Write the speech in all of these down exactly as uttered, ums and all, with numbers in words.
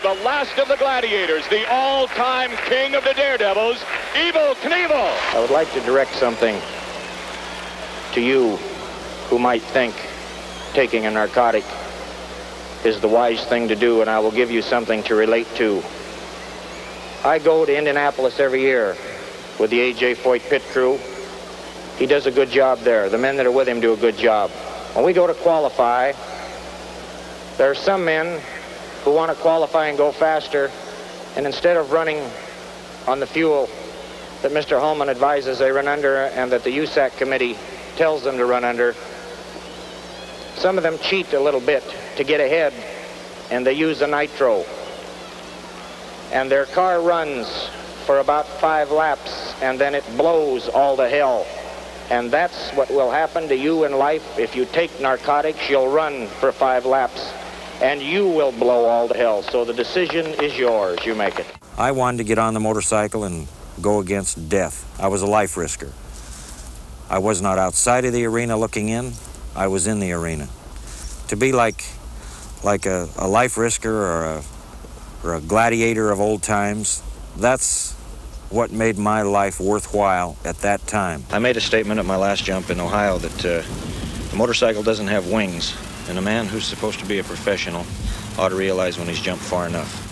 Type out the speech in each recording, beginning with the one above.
the last of the gladiators, the all-time king of the daredevils, Evel Knievel. I would like to direct something to you who might think taking a narcotic is the wise thing to do, and I will give you something to relate to. I go to Indianapolis every year with the A J Foyt pit crew. He does a good job there. The men that are with him do a good job. When we go to qualify, there are some men who want to qualify and go faster, and instead of running on the fuel that Mister Holman advises they run under and that the U S A C committee tells them to run under, some of them cheat a little bit to get ahead, and they use a nitro. And their car runs for about five laps, and then it blows all to hell. And that's what will happen to you in life. If you take narcotics, you'll run for five laps, and you will blow all to hell. So the decision is yours. You make it. I wanted to get on the motorcycle and go against death. I was a life risker. I was not outside of the arena looking in. I was in the arena. To be like, like a, a life risker or a, or a gladiator of old times, that's what made my life worthwhile at that time. I made a statement at my last jump in Ohio that uh, the motorcycle doesn't have wings, and a man who's supposed to be a professional ought to realize when he's jumped far enough.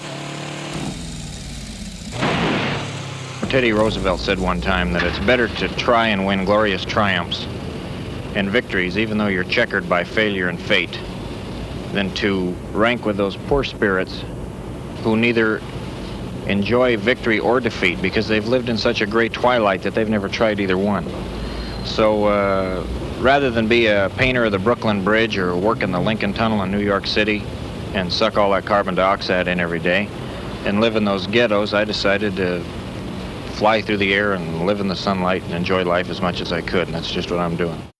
Teddy Roosevelt said one time that it's better to try and win glorious triumphs and victories, even though you're checkered by failure and fate, than to rank with those poor spirits who neither enjoy victory or defeat because they've lived in such a great twilight that they've never tried either one. So uh, rather than be a painter of the Brooklyn Bridge or work in the Lincoln Tunnel in New York City and suck all that carbon dioxide in every day and live in those ghettos, I decided to fly through the air and live in the sunlight and enjoy life as much as I could, and that's just what I'm doing.